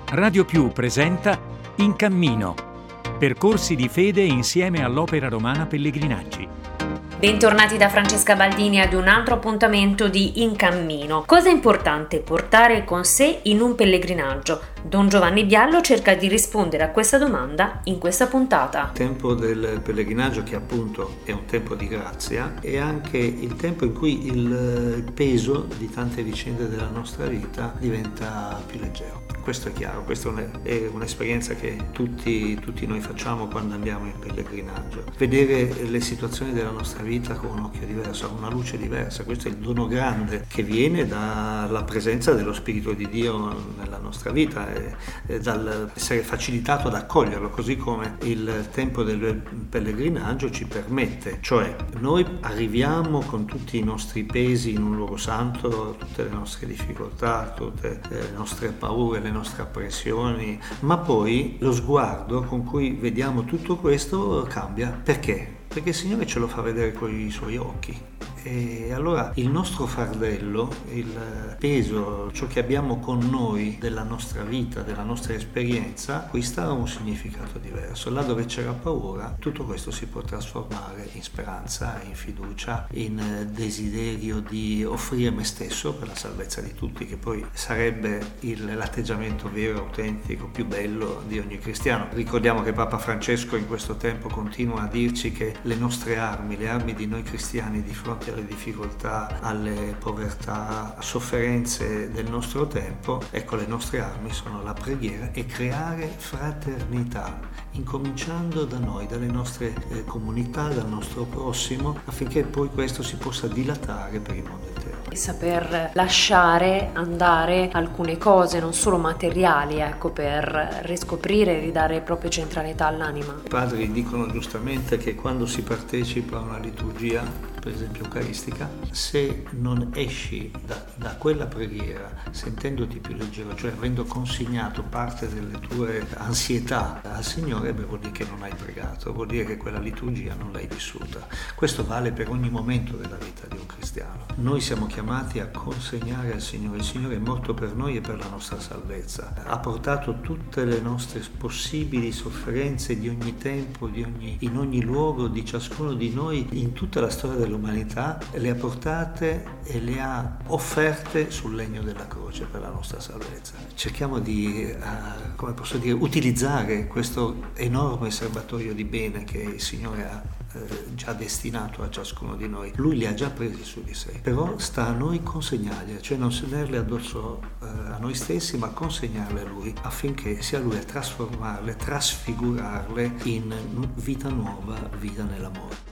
Radio Più presenta In Cammino, percorsi di fede insieme all'Opera Romana Pellegrinaggi. Bentornati da Francesca Baldini ad un altro appuntamento di In Cammino. Cosa è importante portare con sé in un pellegrinaggio? Don Giovanni Biallo cerca di rispondere a questa domanda in questa puntata. Il tempo del pellegrinaggio, che appunto è un tempo di grazia, è anche il tempo in cui il peso di tante vicende della nostra vita diventa più leggero. Questo è chiaro, questa è un'esperienza che tutti noi facciamo quando andiamo in pellegrinaggio. Vedere le situazioni della nostra vita con un occhio diverso, con una luce diversa, questo è il dono grande che viene dalla presenza dello Spirito di Dio nella nostra vita e dall'essere facilitato ad accoglierlo, così come il tempo del pellegrinaggio ci permette. Cioè, noi arriviamo con tutti i nostri pesi in un luogo santo, tutte le nostre difficoltà, tutte le nostre paure, le nostre oppressioni, ma poi lo sguardo con cui vediamo tutto questo cambia. Perché? Perché il Signore ce lo fa vedere con i suoi occhi. E allora il nostro fardello, il peso, ciò che abbiamo con noi della nostra vita, della nostra esperienza, acquista un significato diverso. Là dove c'era paura, tutto questo si può trasformare in speranza, in fiducia, in desiderio di offrire me stesso per la salvezza di tutti, che poi sarebbe l'atteggiamento vero, autentico, più bello di ogni cristiano. Ricordiamo che Papa Francesco in questo tempo continua a dirci che le nostre armi, le armi di noi cristiani di fronte alle difficoltà, alle povertà, sofferenze del nostro tempo, ecco, le nostre armi sono la preghiera e creare fraternità, incominciando da noi, dalle nostre comunità, dal nostro prossimo, affinché poi questo si possa dilatare per il mondo intero. Saper lasciare andare alcune cose, non solo materiali, per riscoprire e ridare proprio centralità all'anima. I padri dicono giustamente che quando si partecipa a una liturgia, per esempio eucaristica, se non esci da quella preghiera sentendoti più leggero, cioè avendo consegnato parte delle tue ansietà al Signore, vuol dire che non hai pregato, vuol dire che quella liturgia non l'hai vissuta. Questo vale per ogni momento della vita di un cristiano. Noi siamo chiamati a consegnare al Signore. Il Signore è morto per noi e per la nostra salvezza. Ha portato tutte le nostre possibili sofferenze di ogni tempo, in ogni luogo, di ciascuno di noi, in tutta la storia dell'umanità, le ha portate e le ha offerte sul legno della croce per la nostra salvezza. Cerchiamo di, utilizzare questo enorme serbatoio di bene che il Signore ha già destinato a ciascuno di noi. Lui li ha già presi su di sé, però sta a noi consegnarli, cioè non tenerle addosso a noi stessi, ma consegnarle a Lui, affinché sia Lui a trasformarle, trasfigurarle in vita nuova, vita nell'amore.